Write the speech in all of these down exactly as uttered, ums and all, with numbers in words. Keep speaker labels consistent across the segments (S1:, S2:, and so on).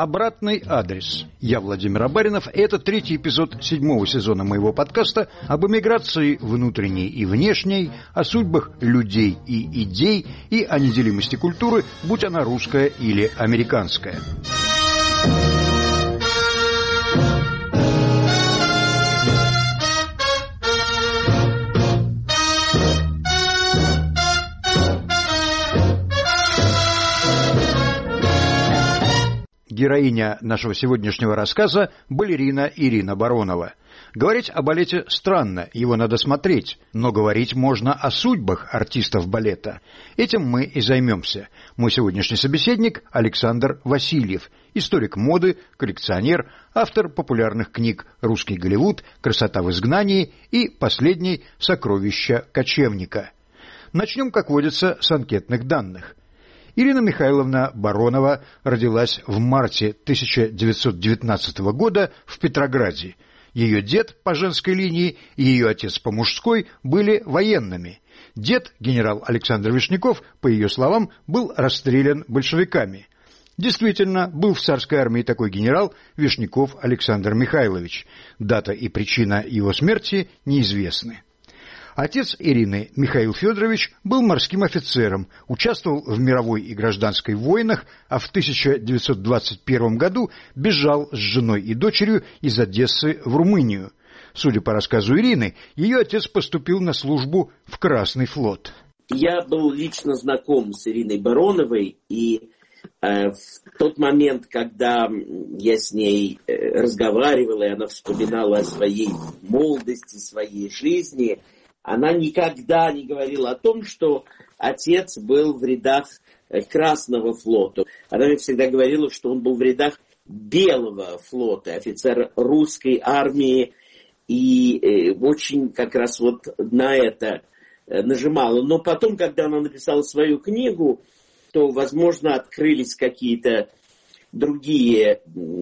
S1: Обратный адрес. Я Владимир Абаринов, и это третий эпизод седьмого сезона моего подкаста об эмиграции внутренней и внешней, о судьбах людей и идей и о неделимости культуры, будь она русская или американская. Героиня нашего сегодняшнего рассказа – балерина Ирина Баронова. Говорить о балете странно, его надо смотреть, но говорить можно о судьбах артистов балета. Этим мы и займемся. Мой сегодняшний собеседник – Александр Васильев, историк моды, коллекционер, автор популярных книг «Русский Голливуд», «Красота в изгнании» и последний «Сокровища кочевника». Начнем, как водится, с анкетных данных. Ирина Михайловна Баронова родилась в марте тысяча девятьсот девятнадцатого года в Петрограде. Ее дед по женской линии и ее отец по мужской были военными. Дед, генерал Александр Вишняков, по ее словам, был расстрелян большевиками. Действительно, был в царской армии такой генерал Вишняков Александр Михайлович. Дата и причина его смерти неизвестны. Отец Ирины, Михаил Федорович, был морским офицером, участвовал в мировой и гражданской войнах, а в тысяча девятьсот двадцать первом году бежал с женой и дочерью из Одессы в Румынию. Судя по рассказу Ирины, ее отец поступил на службу в Красный флот.
S2: Я был лично знаком с Ириной Бароновой, и э, в тот момент, когда я с ней э, разговаривал, и она вспоминала о своей молодости, своей жизни, она никогда не говорила о том, что отец был в рядах Красного флота. Она мне всегда говорила, что он был в рядах Белого флота, офицер русской армии, и очень как раз вот на это нажимала. Но потом, когда она написала свою книгу, то, возможно, открылись какие-то другие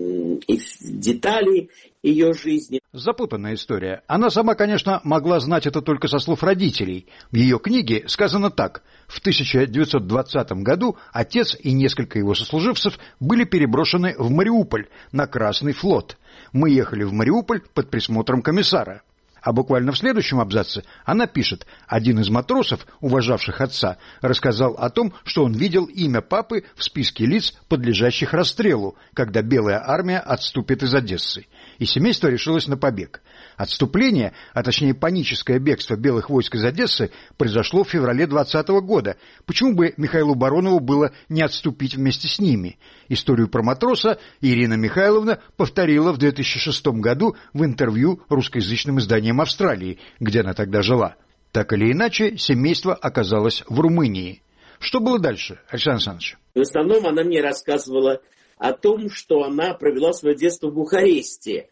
S2: детали ее жизни.
S1: Запутанная история. Она сама, конечно, могла знать это только со слов родителей. В ее книге сказано так. В тысяча девятьсот двадцатом году отец и несколько его сослуживцев были переброшены в Мариуполь на Красный флот. Мы ехали в Мариуполь под присмотром комиссара. А буквально в следующем абзаце она пишет: один из матросов, уважавших отца, рассказал о том, что он видел имя папы в списке лиц, подлежащих расстрелу, когда Белая армия отступит из Одессы. И семейство решилось на побег. Отступление, а точнее паническое бегство белых войск из Одессы, произошло в феврале двадцатого года. Почему бы Михаилу Баронову было не отступить вместе с ними? Историю про матроса Ирина Михайловна повторила в две тысячи шестом году в интервью русскоязычным изданием Австралии, где она тогда жила. Так или иначе, семейство оказалось в Румынии. Что было дальше, Александр Александрович?
S2: В основном она мне рассказывала о том, что она провела свое детство в Бухаресте.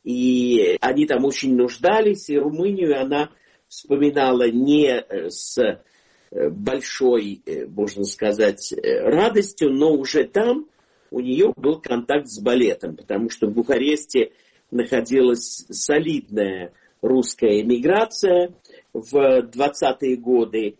S2: И они там очень нуждались, и Румынию она вспоминала не с большой, можно сказать, радостью, но уже там у нее был контакт с балетом, потому что в Бухаресте находилась солидная русская эмиграция в двадцатые годы,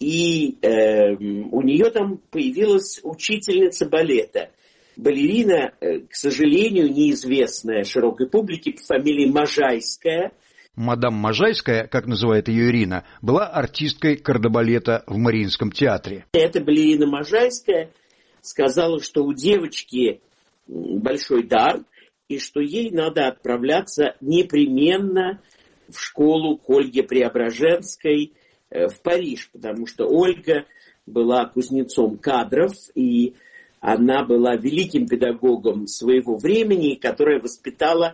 S2: и э, у нее там появилась учительница балета. Балерина, к сожалению, неизвестная широкой публике, по фамилии Можайская.
S1: Мадам Можайская, как называет ее Ирина, была артисткой кардебалета в Мариинском театре.
S2: Эта балерина Можайская сказала, что у девочки большой дар, и что ей надо отправляться непременно в школу к Ольге Преображенской в Париж, потому что Ольга была кузнецом кадров, и она была великим педагогом своего времени, которая воспитала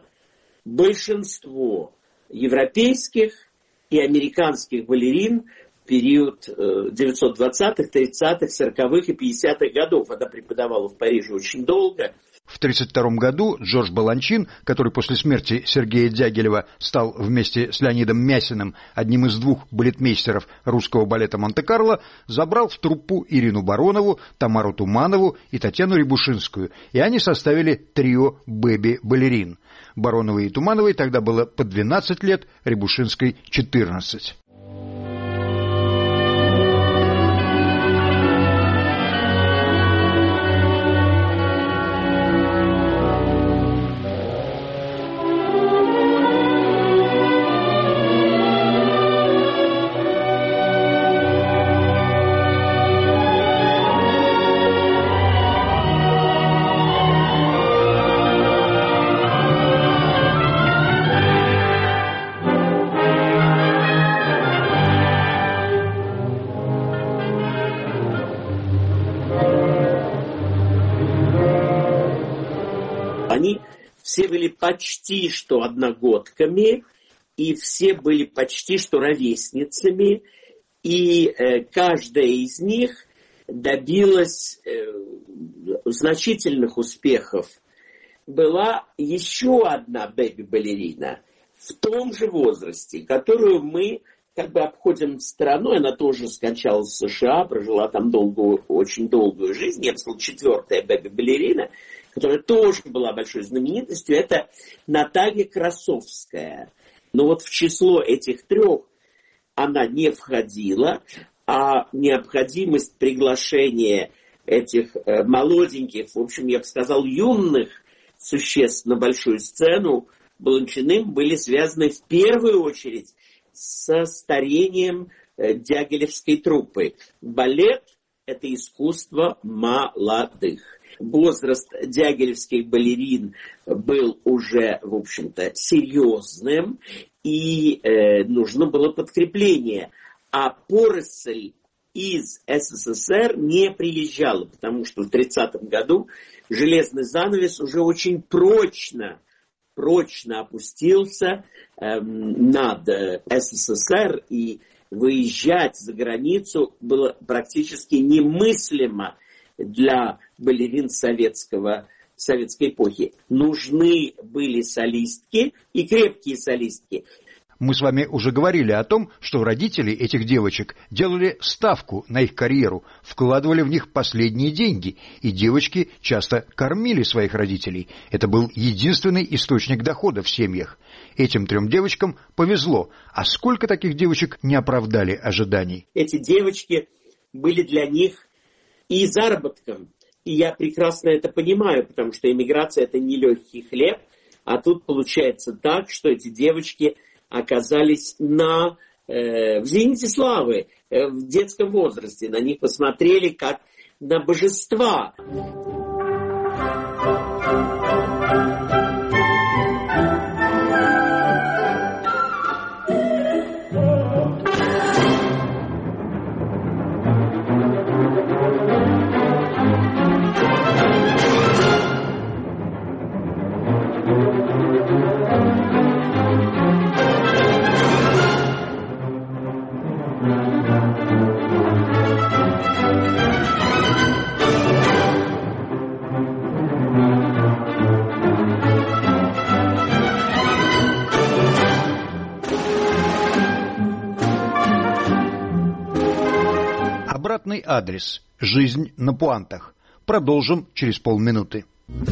S2: большинство европейских и американских балерин в период девятьсот двадцатых, тридцатых, сороковых и пятидесятых годов. Она преподавала в Париже очень долго.
S1: В тридцать втором году Джордж Баланчин, который после смерти Сергея Дягилева стал вместе с Леонидом Мясиным одним из двух балетмейстеров русского балета Монте-Карло, забрал в труппу Ирину Баронову, Тамару Туманову и Татьяну Рябушинскую, и они составили трио «Бэби-балерин». Бароновой и Тумановой тогда было по двенадцать лет, Рябушинской — четырнадцать.
S2: были почти что одногодками, и все были почти что ровесницами, и э, каждая из них добилась э, значительных успехов. Была еще одна бэби-балерина в том же возрасте, которую мы как бы обходим стороной. Она тоже скончалась в США, прожила там долгую, очень долгую жизнь. Я бы сказал, четвертая бэби-балерина, которая тоже была большой знаменитостью. Это Наталья Красовская. Но вот в число этих трех она не входила, а необходимость приглашения этих э, молоденьких, в общем, я бы сказал, юных существ на большую сцену Баланчиным были связаны в первую очередь со старением э, дягилевской труппы. Балет – это искусство молодых. Возраст дягилевских балерин был уже, в общем-то, серьезным, и э, нужно было подкрепление. А поросль из СССР не приезжала, потому что в тридцатом году железный занавес уже очень прочно, прочно опустился э, над СССР, и выезжать за границу было практически немыслимо для балерин советского, советской эпохи. Нужны были солистки и крепкие солистки.
S1: Мы с вами уже говорили о том, что родители этих девочек делали ставку на их карьеру, вкладывали в них последние деньги, и девочки часто кормили своих родителей. Это был единственный источник дохода в семьях. Этим трем девочкам повезло. А сколько таких девочек не оправдали ожиданий?
S2: Эти девочки были для них и заработком. И я прекрасно это понимаю, потому что эмиграция – это не легкий хлеб. А тут получается так, что эти девочки оказались на, э, в зените славы, э, в детском возрасте. На них посмотрели как на божества.
S1: Обратный адрес. Жизнь на пуантах. Продолжим через полминуты.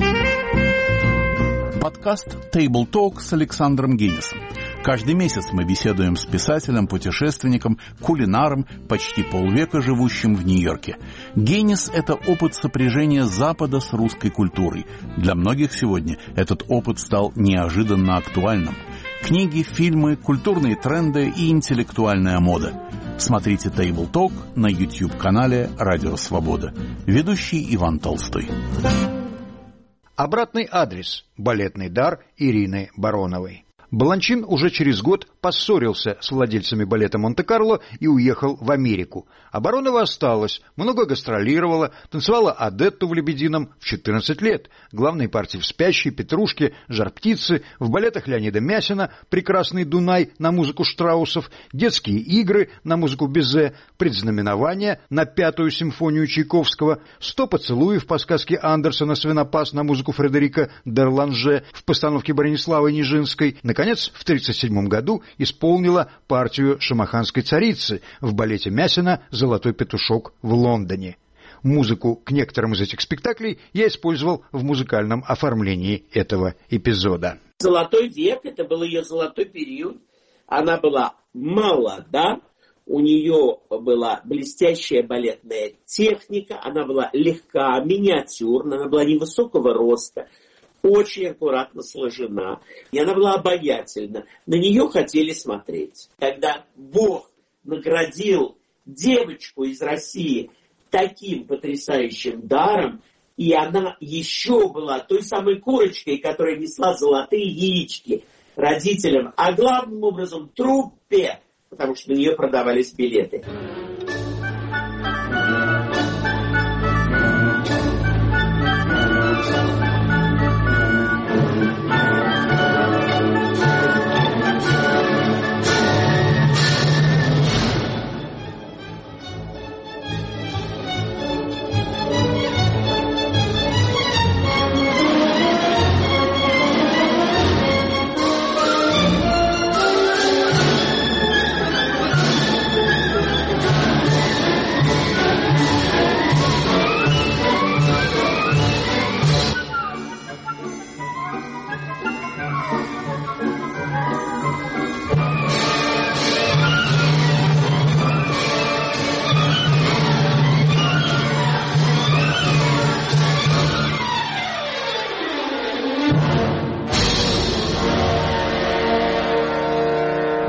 S3: Подкаст Table Talk с Александром Гиннисом. Каждый месяц мы беседуем с писателем, путешественником, кулинаром, почти полвека живущим в Нью-Йорке. Гиннис – это опыт сопряжения Запада с русской культурой. Для многих сегодня этот опыт стал неожиданно актуальным. Книги, фильмы, культурные тренды и интеллектуальная мода. Смотрите Table Talk на YouTube-канале «Радио Свобода». Ведущий Иван Толстой.
S1: Обратный адрес. Балетный дар Ирины Бароновой. Баланчин уже через год поссорился с владельцами балета Монте-Карло и уехал в Америку. А Баронова осталась, много гастролировала, танцевала Адетту в «Лебедином» в четырнадцать лет, главные партии в «Спящей», «Петрушке», «Жар-птицы», в балетах Леонида Мясина «Прекрасный Дунай» на музыку Штраусов, «Детские игры» на музыку Бизе, «Предзнаменование» на пятую симфонию Чайковского, «Сто поцелуев» по сказке Андерсона «Свинопас» на музыку Фредерика Дерланже в постановке Брониславы Нижинской. Наконец, в тридцать седьмом году исполнила партию шамаханской царицы в балете Мясина «Золотой петушок» в Лондоне. Музыку к некоторым из этих спектаклей я использовал в музыкальном оформлении этого эпизода.
S2: Золотой век, это был ее золотой период. Она была молода, у нее была блестящая балетная техника, она была легка, миниатюрна, она была невысокого роста, очень аккуратно сложена, и она была обаятельна. На нее хотели смотреть. Когда Бог наградил девочку из России таким потрясающим даром, и она еще была той самой курочкой, которая несла золотые яички родителям, а главным образом труппе, потому что на нее продавались билеты.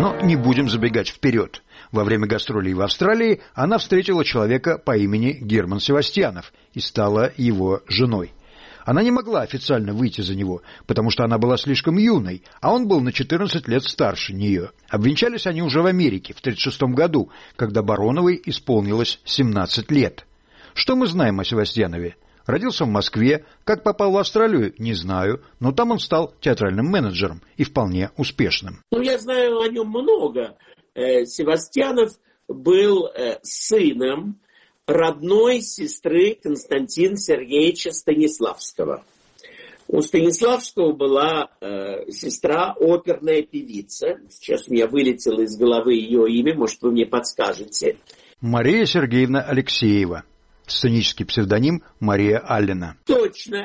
S1: Но не будем забегать вперед. Во время гастролей в Австралии она встретила человека по имени Герман Севастьянов и стала его женой. Она не могла официально выйти за него, потому что она была слишком юной, а он был на четырнадцать лет старше нее. Обвенчались они уже в Америке в тридцать шестом году, когда Бароновой исполнилось семнадцать лет. Что мы знаем о Севастьянове? Родился в Москве, как попал в Австралию, не знаю, но там он стал театральным менеджером и вполне успешным.
S2: Ну, я знаю о нем много. Севастьянов был сыном родной сестры Константина Сергеевича Станиславского. У Станиславского была э, сестра, оперная певица. Сейчас у меня вылетело из головы ее имя, может, вы мне подскажете.
S1: Мария Сергеевна Алексеева. Сценический псевдоним Мария Аллена.
S2: Точно.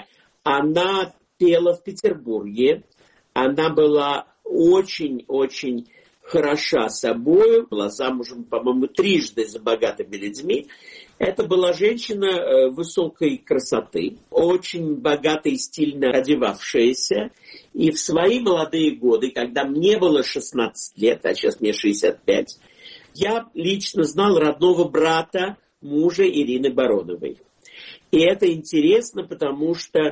S2: Она пела в Петербурге. Она была очень-очень хороша собою. Была замужем, по-моему, трижды за богатыми людьми. Это была женщина высокой красоты, очень богато и стильно одевавшаяся. И в свои молодые годы, когда мне было шестнадцать лет, а сейчас мне шестьдесят пять, я лично знал родного брата мужа Ирины Бароновой. И это интересно, потому что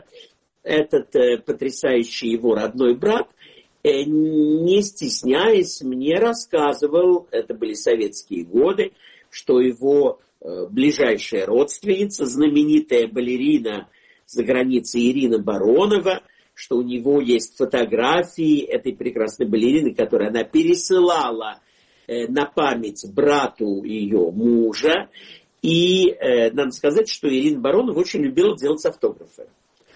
S2: этот э, потрясающий его родной брат, э, не стесняясь, мне рассказывал, это были советские годы, что его э, ближайшая родственница, знаменитая балерина за границей Ирина Баронова, что у него есть фотографии этой прекрасной балерины, которые она пересылала э, на память брату ее мужа. И э, надо сказать, что Ирина Баронова очень любила делать автографы.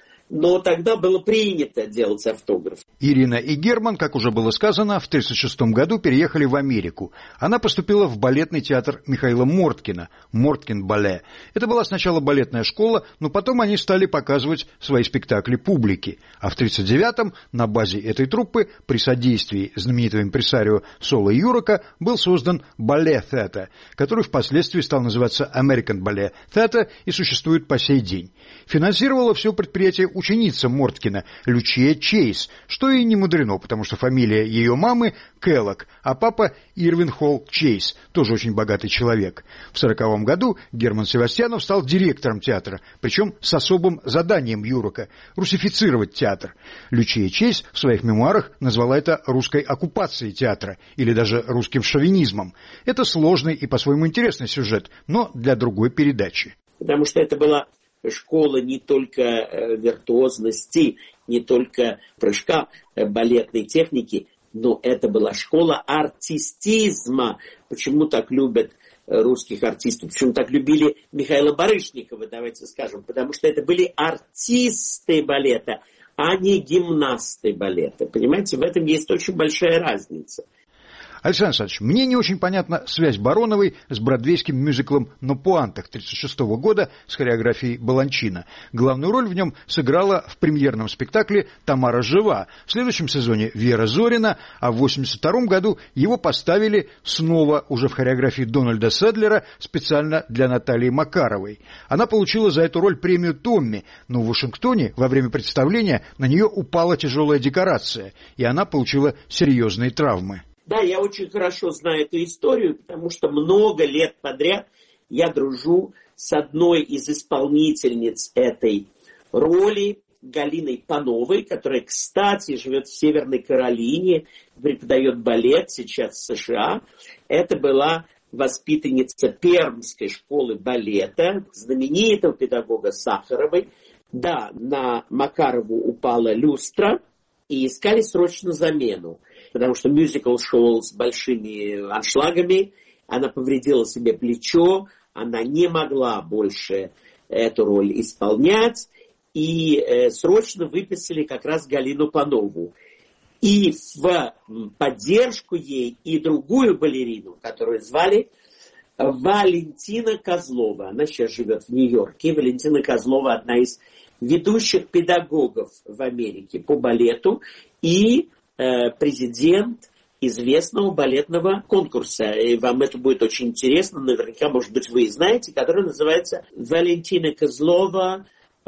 S2: Но тогда было принято делать автограф.
S1: Ирина и Герман, как уже было сказано, в тысяча девятьсот тридцать шестом году переехали в Америку. Она поступила в балетный театр Михаила Морткина, Морткин-бале. Это была сначала балетная школа, но потом они стали показывать свои спектакли публике. А в тридцать девятом на базе этой труппы при содействии знаменитого импресарио Соло Юрока был создан балет Theatre, который впоследствии стал называться American Ballet Theatre и существует по сей день. Финансировало все предприятие ученица Морткина Лючия Чейз, что и не мудрено, потому что фамилия ее мамы Келлог, а папа Ирвин Холл Чейз, тоже очень богатый человек. В сороковом году Герман Севастьянов стал директором театра, причем с особым заданием Юрока – русифицировать театр. Лючия Чейз в своих мемуарах назвала это русской оккупацией театра или даже русским шовинизмом. Это сложный и по-своему интересный сюжет, но для другой передачи.
S2: Потому что это была школа не только виртуозности, не только прыжка балетной техники, но это была школа артистизма. Почему так любят русских артистов? Почему так любили Михаила Барышникова, давайте скажем? Потому что это были артисты балета, а не гимнасты балета. Понимаете, в этом есть очень большая разница.
S1: Александр Александрович, мне не очень понятна связь Бароновой с бродвейским мюзиклом «На пуантах» тридцать шестого года с хореографией Баланчина. Главную роль в нем сыграла в премьерном спектакле «Тамара жива». В следующем сезоне Вера Зорина, а в восемьдесят втором году его поставили снова уже в хореографии Дональда Седлера специально для Натальи Макаровой. Она получила за эту роль премию Томми, но в Вашингтоне во время представления на нее упала тяжелая декорация, и она получила серьезные травмы.
S2: Да, я очень хорошо знаю эту историю, потому что много лет подряд я дружу с одной из исполнительниц этой роли, Галиной Пановой, которая, кстати, живет в Северной Каролине, преподает балет сейчас в США. Это была воспитанница Пермской школы балета, знаменитого педагога Сахаровой. Да, на Макарову упала люстра, и искали срочно замену. Потому что мюзикл шел с большими аншлагами, она повредила себе плечо, она не могла больше эту роль исполнять, и э, срочно выписали как раз Галину Панову. И в поддержку ей и другую балерину, которую звали Валентина Козлова. Она сейчас живет в Нью-Йорке. Валентина Козлова одна из ведущих педагогов в Америке по балету и э, президент известного балетного конкурса. И вам это будет очень интересно, наверняка, может быть, вы и знаете, который называется Валентина Козлова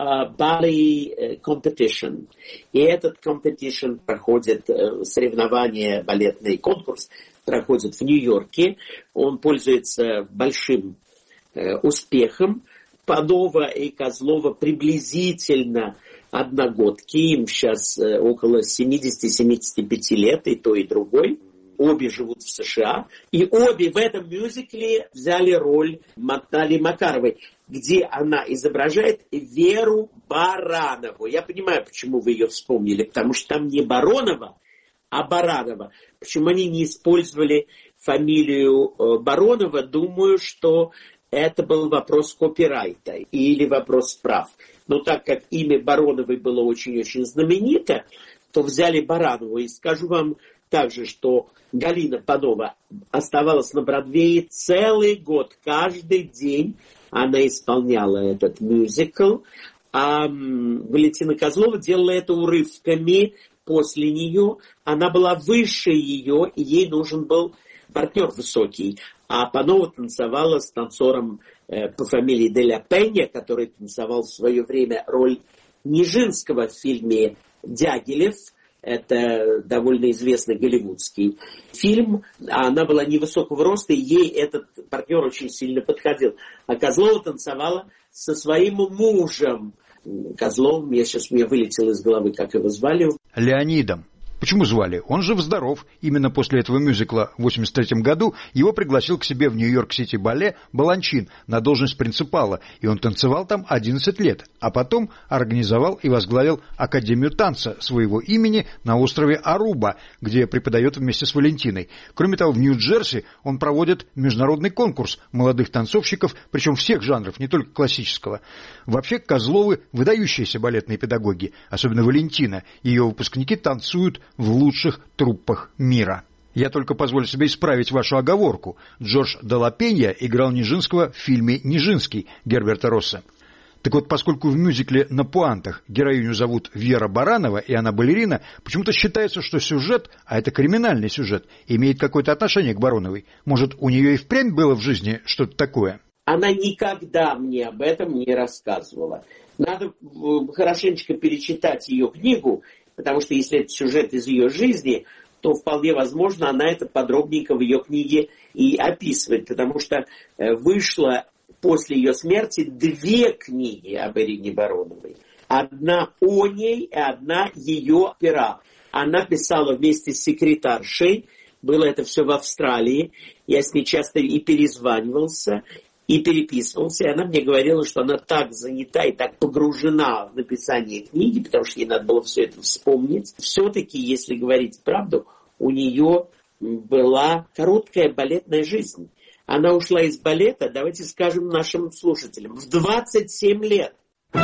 S2: Ballet Competition. И этот competition проходит, соревнование, балетный конкурс, проходит в Нью-Йорке. Он пользуется большим э, успехом. Панова и Козлова приблизительно одногодки. Им сейчас э, около семьдесят-семьдесят пять лет, и то, и другой. Обе живут в США. И обе в этом мюзикле взяли роль Натальи Макаровой, где она изображает Веру Баранову. Я понимаю, почему вы ее вспомнили, потому что там не Баронова, а Баранова. Почему они не использовали фамилию Баронова? Думаю, что это был вопрос копирайта или вопрос прав. Но так как имя Бароновой было очень-очень знаменито, то взяли Баранову. И скажу вам также, что Галина Панова оставалась на Бродвее целый год. Каждый день она исполняла этот мюзикл. А Валентина Козлова делала это урывками после нее. Она была выше ее, и ей нужен был партнер высокий. А Панова танцевала с танцором э, по фамилии Де ля Пенья, который танцевал в свое время роль Нижинского в фильме «Дягилев». Это довольно известный голливудский фильм. Она была невысокого роста, и ей этот партнер очень сильно подходил. А Козлова танцевала со своим мужем. Козловым, я сейчас, мне вылетело из головы, как его звали.
S1: Леонидом. Почему звали? Он жив-здоров. Именно после этого мюзикла в восемьдесят третьем году его пригласил к себе в Нью-Йорк-Сити балет Баланчин на должность принципала, и он танцевал там одиннадцать лет, а потом организовал и возглавил Академию танца своего имени на острове Аруба, где преподает вместе с Валентиной. Кроме того, в Нью-Джерси он проводит международный конкурс молодых танцовщиков, причем всех жанров, не только классического. Вообще, Козловы – выдающиеся балетные педагоги, особенно Валентина. Ее выпускники танцуют в лучших труппах мира. Я только позволю себе исправить вашу оговорку. Джордж де ла Пенья играл Нижинского в фильме «Нижинский» Герберта Росса. Так вот, поскольку в мюзикле «На пуантах» героиню зовут Вера Баранова, и она балерина, почему-то считается, что сюжет, а это криминальный сюжет, имеет какое-то отношение к Бароновой. Может, у нее и впрямь было в жизни что-то такое?
S2: Она никогда мне об этом не рассказывала. Надо хорошенечко перечитать ее книгу, потому что если это сюжет из ее жизни, то вполне возможно, она это подробненько в ее книге и описывает, потому что вышло после ее смерти две книги об Ирине Бароновой. Одна о ней и одна ее пера. Она писала вместе с секретаршей, было это все в Австралии, я с ней часто и перезванивался, и переписывался, и она мне говорила, что она так занята и так погружена в написание книги, потому что ей надо было все это вспомнить. Все-таки, если говорить правду, у нее была короткая балетная жизнь. Она ушла из балета, давайте скажем нашим слушателям, в двадцать семь лет.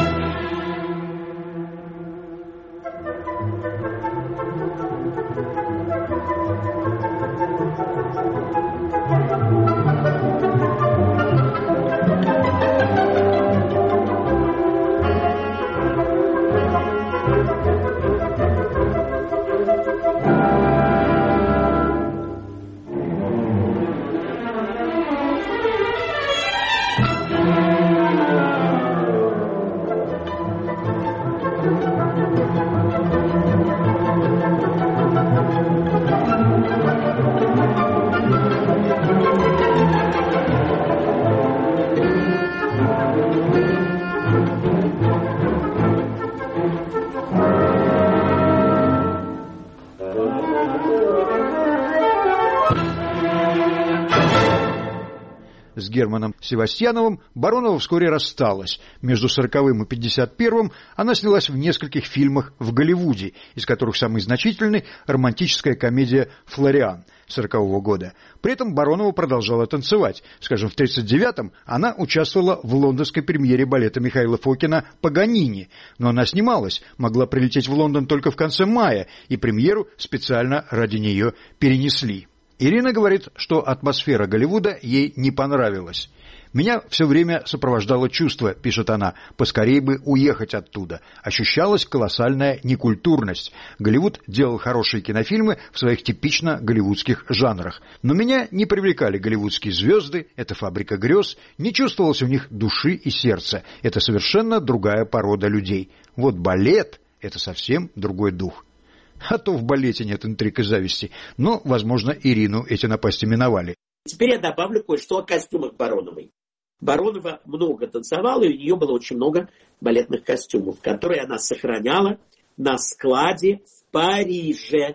S1: С Германом Севастьяновым Баронова вскоре рассталась. Между сороковым и пятьдесят первым она снялась в нескольких фильмах в Голливуде, из которых самый значительный – романтическая комедия «Флориан» сорокового года. При этом Баронова продолжала танцевать. Скажем, в тридцать девятом она участвовала в лондонской премьере балета Михаила Фокина «Паганини». Но она снималась, могла прилететь в Лондон только в конце мая, и премьеру специально ради нее перенесли. Ирина говорит, что атмосфера Голливуда ей не понравилась. «Меня все время сопровождало чувство», — пишет она, — «поскорее бы уехать оттуда. Ощущалась колоссальная некультурность. Голливуд делал хорошие кинофильмы в своих типично голливудских жанрах. Но меня не привлекали голливудские звезды, это фабрика грез, не чувствовалось в них души и сердца. Это совершенно другая порода людей. Вот балет — это совсем другой дух». А то в балете нет интриг и зависти. Но, возможно, Ирину эти напасти миновали.
S2: Теперь я добавлю кое-что о костюмах Бароновой. Баронова много танцевала, и у нее было очень много балетных костюмов, которые она сохраняла на складе в Париже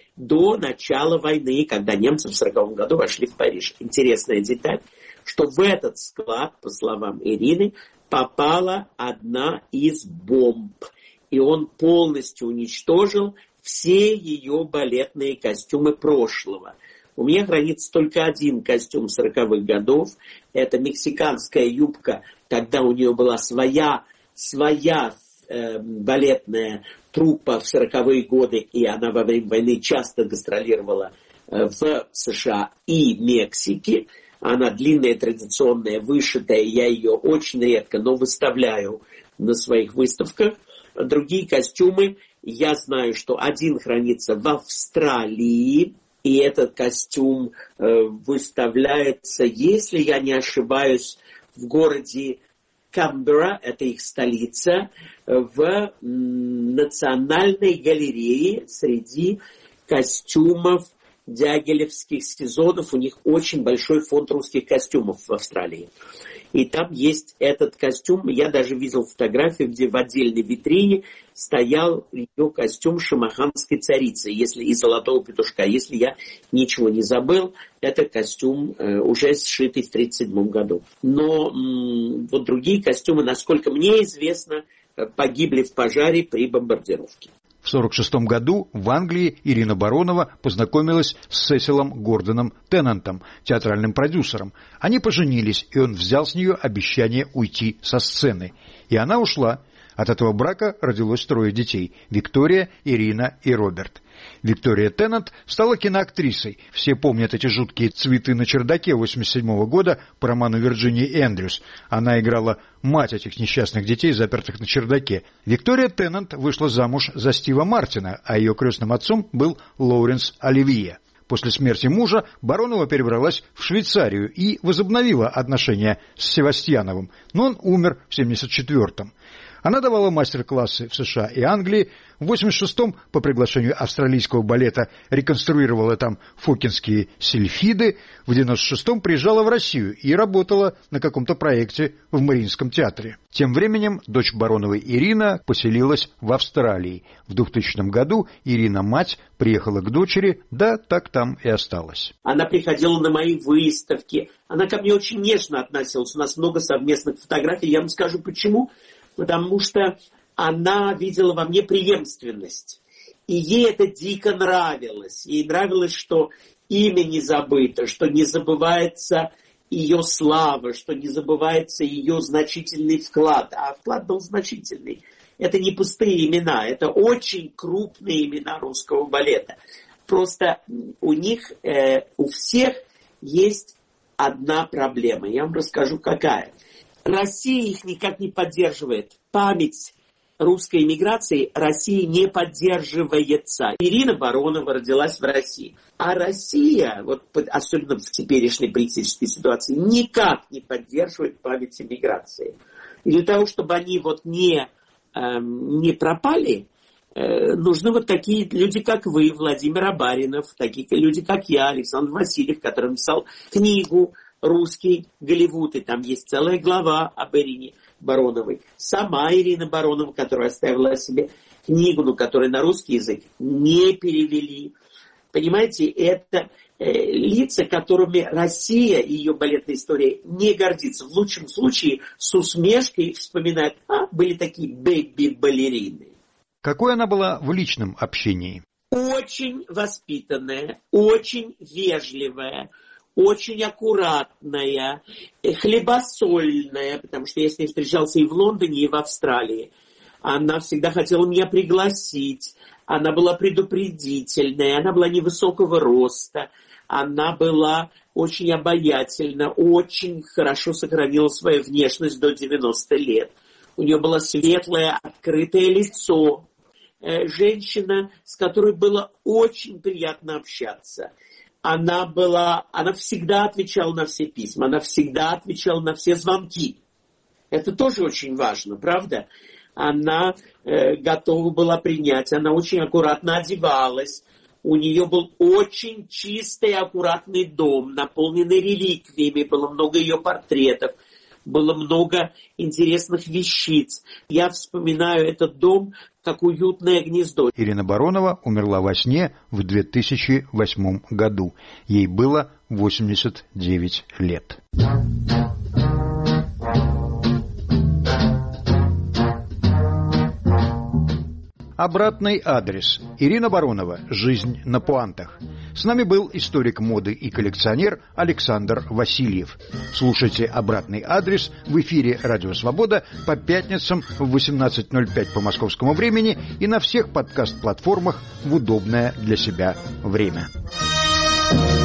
S2: до начала войны, когда немцы в сороковом году вошли в Париж. Интересная деталь, что в этот склад, по словам Ирины, попала одна из бомб. И он полностью уничтожил все ее балетные костюмы прошлого. У меня хранится только один костюм сороковых годов. Это мексиканская юбка, когда у нее была своя, своя э, балетная труппа в сороковые годы, и она во время войны часто гастролировала э, в США и Мексике. Она длинная, традиционная, вышитая. Я ее очень редко, но выставляю на своих выставках. Другие костюмы, я знаю, что один хранится в Австралии, и этот костюм э, выставляется, если я не ошибаюсь, в городе Канберра, это их столица, в национальной галерее среди костюмов дягилевских сезонов. У них очень большой фонд русских костюмов в Австралии. И там есть этот костюм. Я даже видел фотографию, где в отдельной витрине стоял ее костюм шамаханской царицы, если и золотого петушка. Если я ничего не забыл, это костюм э, уже сшитый в тридцать седьмом году. Но м- вот другие костюмы, насколько мне известно, погибли в пожаре при бомбардировке.
S1: В сорок шестом году в Англии Ирина Баронова познакомилась с Сесилом Гордоном Теннантом, театральным продюсером. Они поженились, и он взял с нее обещание уйти со сцены. И она ушла. От этого брака родилось трое детей – Виктория, Ирина и Роберт. Виктория Теннант стала киноактрисой. Все помнят эти жуткие «Цветы на чердаке» восемьдесят седьмого года по роману Вирджинии Эндрюс. Она играла мать этих несчастных детей, запертых на чердаке. Виктория Теннант вышла замуж за Стива Мартина, а ее крестным отцом был Лоуренс Оливье. После смерти мужа Баронова перебралась в Швейцарию и возобновила отношения с Севастьяновым, но он умер в семьдесят четвёртом. Она давала мастер-классы в США и Англии. В восемьдесят шестом по приглашению австралийского балета реконструировала там фокинские сильфиды. В девяносто шестом приезжала в Россию и работала на каком-то проекте в Мариинском театре. Тем временем дочь Бароновой Ирина поселилась в Австралии. В двухтысячном году Ирина-мать приехала к дочери, да так там и осталась.
S2: Она приходила на мои выставки. Она ко мне очень нежно относилась. У нас много совместных фотографий. Я вам скажу почему. Потому что она видела во мне преемственность. И ей это дико нравилось. Ей нравилось, что имя не забыто, что не забывается ее слава, что не забывается ее значительный вклад. А вклад был значительный. Это не пустые имена, это очень крупные имена русского балета. Просто у них, э, у всех есть одна проблема. Я вам расскажу, какая. Россия их никак не поддерживает. Память русской эмиграции России не поддерживается. Ирина Баронова родилась в России. А Россия, вот, особенно в теперешней политической ситуации, никак не поддерживает память эмиграции. И для того, чтобы они вот не, э, не пропали, э, нужны вот такие люди, как вы, Владимир Абаринов, такие люди, как я, Александр Васильев, который написал книгу «Русский Голливуд», и там есть целая глава об Ирине Бароновой. Сама Ирина Баронова, которая оставила о себе книгу, но которую на русский язык не перевели. Понимаете, это э, лица, которыми Россия и ее балетная история не гордится. В лучшем случае с усмешкой вспоминает, а, были такие бэби-балерины.
S1: Какой она была в личном общении?
S2: Очень воспитанная, очень вежливая, очень аккуратная, хлебосольная, потому что я с ней встречался и в Лондоне, и в Австралии. Она всегда хотела меня пригласить, она была предупредительная, она была невысокого роста, она была очень обаятельна, очень хорошо сохранила свою внешность до девяноста лет. У нее было светлое, открытое лицо. Женщина, с которой было очень приятно общаться. Она была, она всегда отвечала на все письма, она всегда отвечала на все звонки. Это тоже очень важно, правда? Она э, готова была принять. Она очень аккуратно одевалась. У нее был очень чистый, аккуратный дом, наполненный реликвиями, было много ее портретов, было много интересных вещиц. Я вспоминаю этот дом как уютное гнездо.
S1: Ирина Баронова умерла во сне в две тысячи восьмом году. Ей было восемьдесят девять лет. Обратный адрес. Ирина Баронова. Жизнь на пуантах. С нами был историк моды и коллекционер Александр Васильев. Слушайте «Обратный адрес» в эфире «Радио Свобода» по пятницам в восемнадцать ноль пять по московскому времени и на всех подкаст-платформах в удобное для себя время.